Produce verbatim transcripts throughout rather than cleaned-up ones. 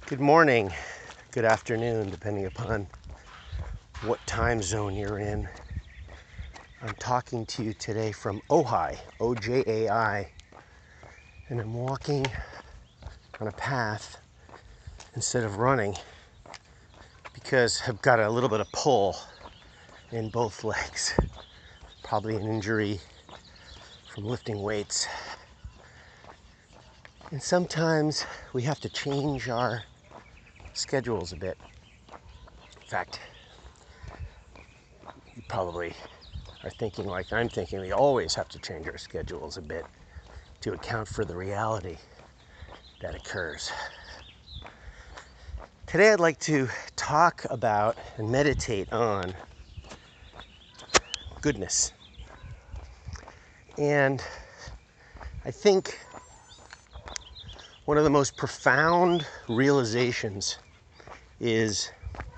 Good morning, good afternoon, depending upon what time zone you're in. I'm talking to you today from Ojai, O J A I, and I'm walking on a path instead of running because I've got a little bit of pull in both legs, probably an injury from lifting weights. And sometimes we have to change our schedules a bit. In fact, you probably are thinking like I'm thinking, we always have to change our schedules a bit to account for the reality that occurs. Today I'd like to talk about and meditate on goodness. And I think one of the most profound realizations is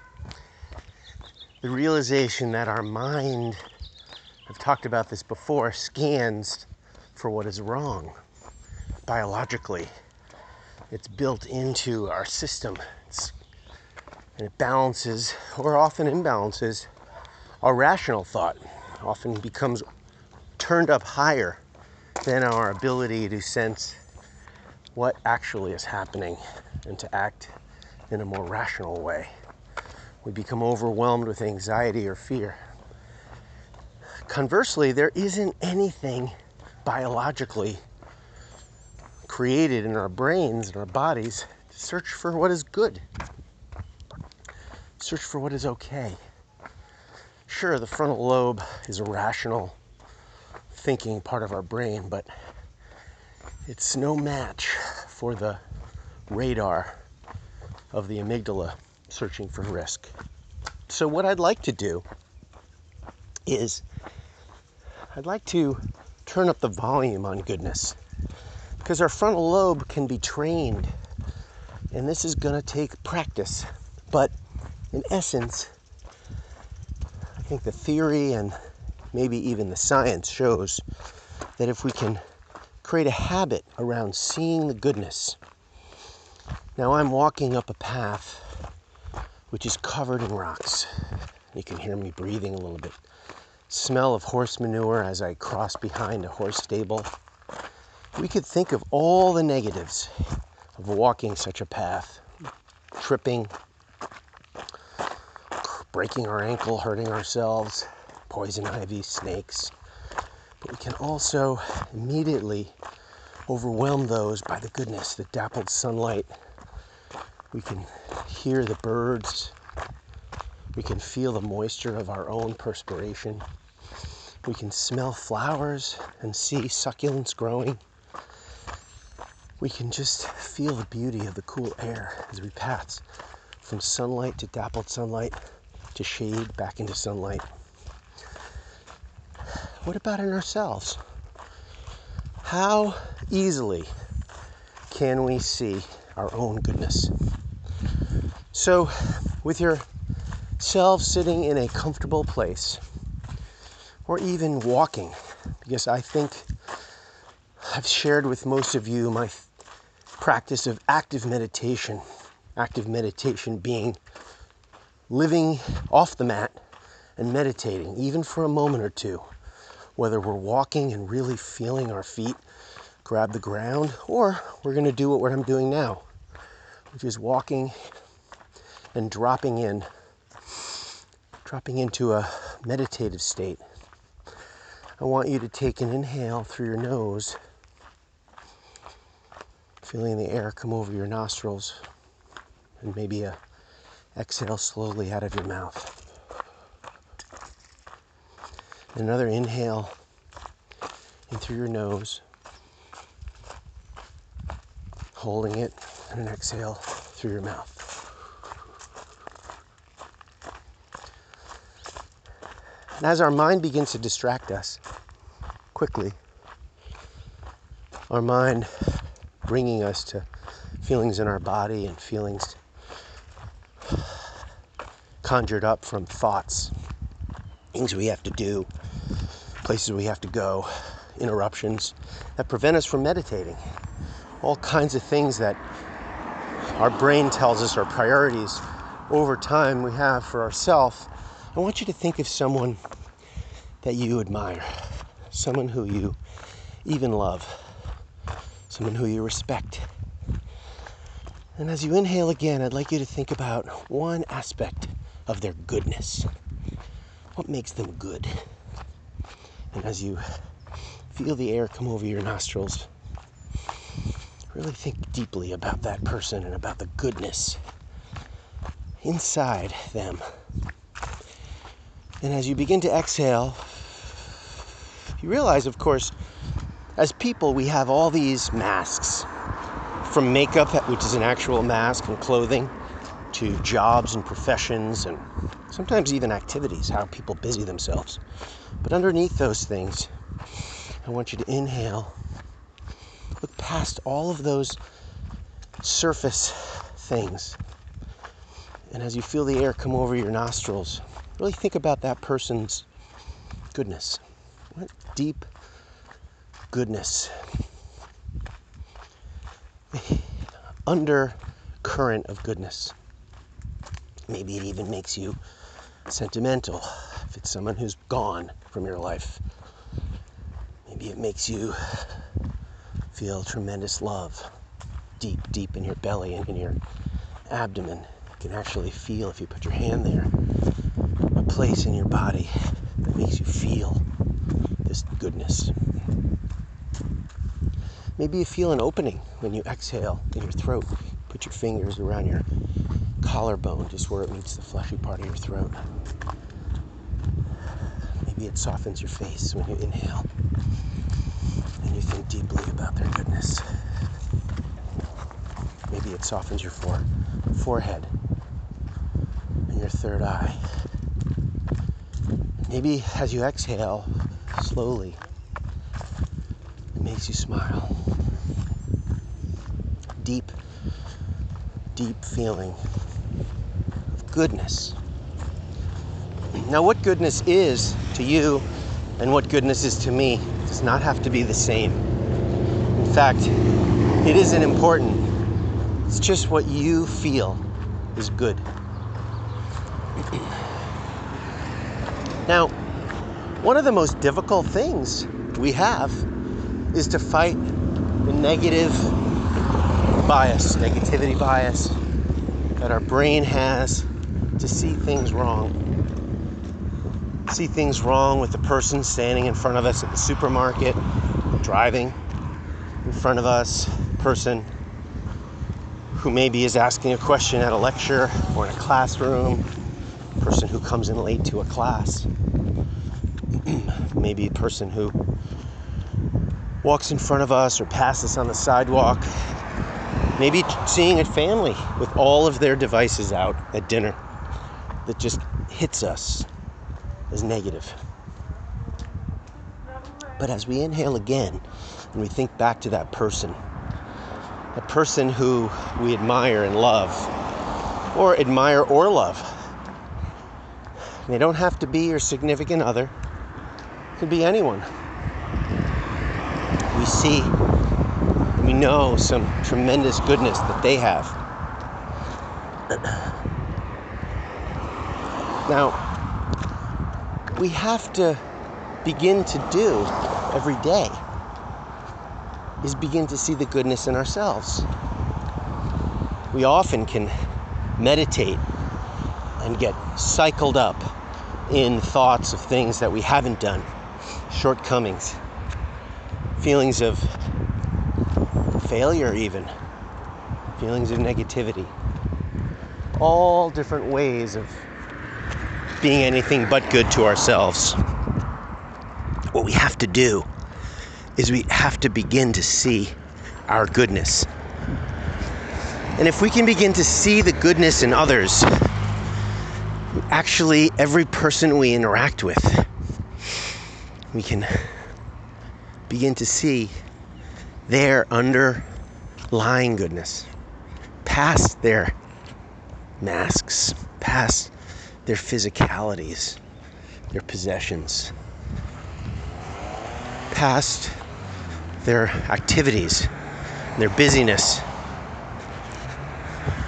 the realization that our mind, I've talked about this before, scans for what is wrong biologically. It's built into our system. It's, and it balances, or often imbalances, our rational thought. Often becomes turned up higher than our ability to sense what actually is happening and to act in a more rational way. We become overwhelmed with anxiety or fear. Conversely, there isn't anything biologically created in our brains and our bodies to search for what is good, search for what is okay. Sure, the frontal lobe is a rational thinking part of our brain, but it's no match for the radar of the amygdala searching for risk. So what I'd like to do is I'd like to turn up the volume on goodness, because our frontal lobe can be trained, and this is going to take practice. But in essence, I think the theory and maybe even the science shows that if we can create a habit around seeing the goodness. Now I'm walking up a path which is covered in rocks. You can hear me breathing a little bit. Smell of horse manure as I cross behind a horse stable. We could think of all the negatives of walking such a path. Tripping, breaking our ankle, hurting ourselves, poison ivy, snakes. But we can also immediately overwhelm those by the goodness, the dappled sunlight. We can hear the birds. We can feel the moisture of our own perspiration. We can smell flowers and see succulents growing. We can just feel the beauty of the cool air as we pass from sunlight to dappled sunlight to shade back into sunlight. What about in ourselves? How easily can we see our own goodness? So, with yourself sitting in a comfortable place, or even walking, because I think I've shared with most of you my practice of active meditation. Active meditation being living off the mat and meditating, even for a moment or two, whether we're walking and really feeling our feet grab the ground, or we're going to do what I'm doing now, which is walking and dropping in, dropping into a meditative state. I want you to take an inhale through your nose, feeling the air come over your nostrils, and maybe a exhale slowly out of your mouth. Another inhale in through your nose, holding it, and an exhale through your mouth. And as our mind begins to distract us quickly, our mind bringing us to feelings in our body and feelings conjured up from thoughts, things we have to do, places we have to go, interruptions that prevent us from meditating. All kinds of things that our brain tells us our priorities over time we have for ourselves, I want you to think of someone that you admire, someone who you even love, someone who you respect. And as you inhale again, I'd like you to think about one aspect of their goodness. What makes them good? And as you feel the air come over your nostrils, really think deeply about that person and about the goodness inside them. And as you begin to exhale, you realize, of course, as people, we have all these masks. From makeup, which is an actual mask, and clothing, to jobs and professions, and sometimes even activities, how people busy themselves. But underneath those things, I want you to inhale, look past all of those surface things. And as you feel the air come over your nostrils, really think about that person's goodness. What deep goodness, undercurrent of goodness. Maybe it even makes you sentimental if it's someone who's gone from your life. Maybe it makes you feel tremendous love deep, deep in your belly and in your abdomen. You can actually feel, if you put your hand there, a place in your body that makes you feel this goodness. Maybe you feel an opening when you exhale in your throat. Put your fingers around your collarbone, just where it meets the fleshy part of your throat. Maybe it softens your face when you inhale and you think deeply about their goodness. Maybe it softens your fore- forehead and your third eye. Maybe as you exhale slowly, it makes you smile. Deep, deep feeling of goodness. Now, what goodness is to you and what goodness is to me does not have to be the same. In fact, it isn't important. It's just what you feel is good. Now, one of the most difficult things we have is to fight the negative bias, negativity bias that our brain has to see things wrong. See things wrong with the person standing in front of us at the supermarket, driving in front of us, person who maybe is asking a question at a lecture or in a classroom, person who comes in late to a class, maybe a person who walks in front of us or passes on the sidewalk, maybe seeing a family with all of their devices out at dinner that just hits us as negative. But as we inhale again and we think back to that person, a person who we admire and love, or admire or love, they don't have to be your significant other, it could be anyone. We see, we know some tremendous goodness that they have. Now, we have to begin to do every day is begin to see the goodness in ourselves. We often can meditate and get cycled up in thoughts of things that we haven't done, shortcomings, feelings of failure even, feelings of negativity, all different ways of being anything but good to ourselves. What we have to do is we have to begin to see our goodness. And if we can begin to see the goodness in others, actually every person we interact with, we can begin to see their underlying goodness, past their masks, past their physicalities, their possessions, past their activities, their busyness.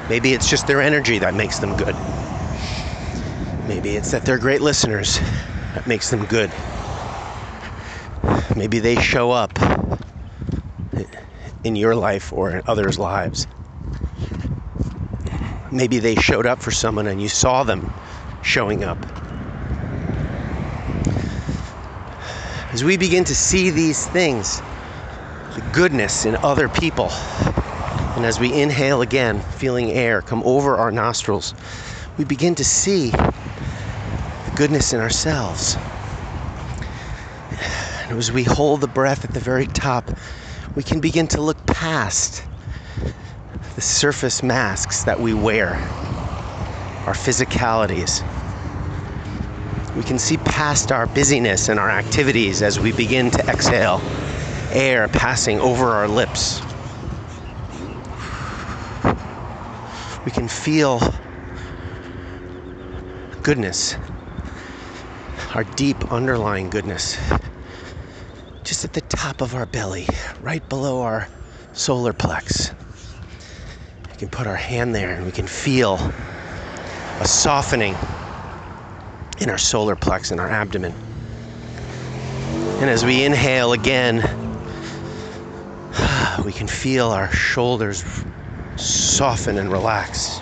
Maybe it's just their energy that makes them good. Maybe it's that they're great listeners that makes them good. Maybe they show up in your life or in others' lives. Maybe they showed up for someone and you saw them showing up. As we begin to see these things, the goodness in other people, and as we inhale again, feeling air come over our nostrils, we begin to see the goodness in ourselves. And as we hold the breath at the very top, we can begin to look past the surface masks that we wear, our physicalities. We can see past our busyness and our activities as we begin to exhale, air passing over our lips. We can feel goodness, our deep underlying goodness, just at the top of our belly, right below our solar plex. We can put our hand there and we can feel a softening in our solar plex in our abdomen. And as we inhale again, we can feel our shoulders soften and relax.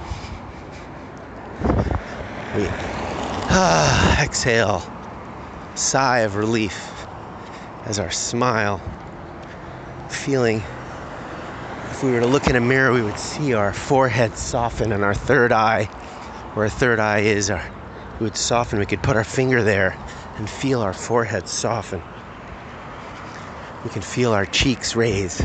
We ah, exhale, sigh of relief as our smile, feeling, if we were to look in a mirror, we would see our forehead soften and our third eye, where our third eye is, our, we would soften. We could put our finger there and feel our forehead soften. We can feel our cheeks raise.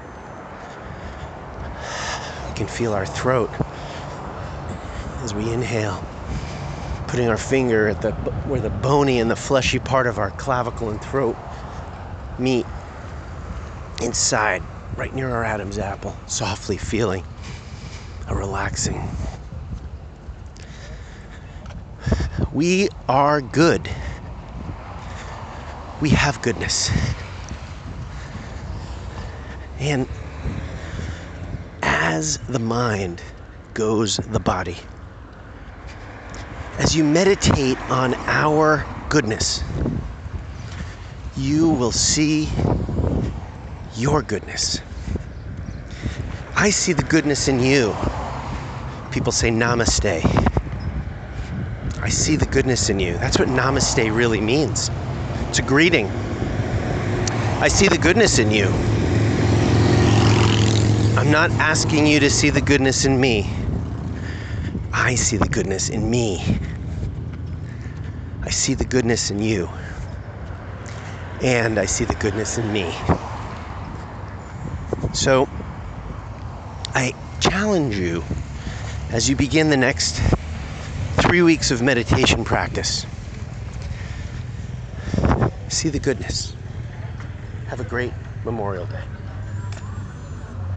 We can feel our throat as we inhale, putting our finger at the where the bony and the fleshy part of our clavicle and throat meet inside, right near our Adam's apple, softly feeling a relaxing. We are good. We have goodness. And as the mind goes the body. As you meditate on our goodness, you will see your goodness. I see the goodness in you. People say namaste. I see the goodness in you. That's what namaste really means. It's a greeting. I see the goodness in you. I'm not asking you to see the goodness in me. I see the goodness in me. I see the goodness in you. And I see the goodness in me. So, I challenge you as you begin the next three weeks of meditation practice. See the goodness. Have a great Memorial Day.